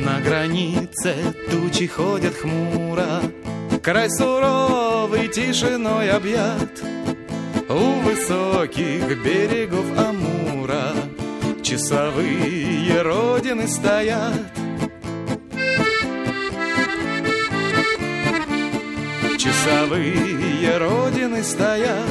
На границе тучи ходят хмуро, край суровый тишиной объят. У высоких берегов Амура часовые родины стоят. Часовые родины стоят.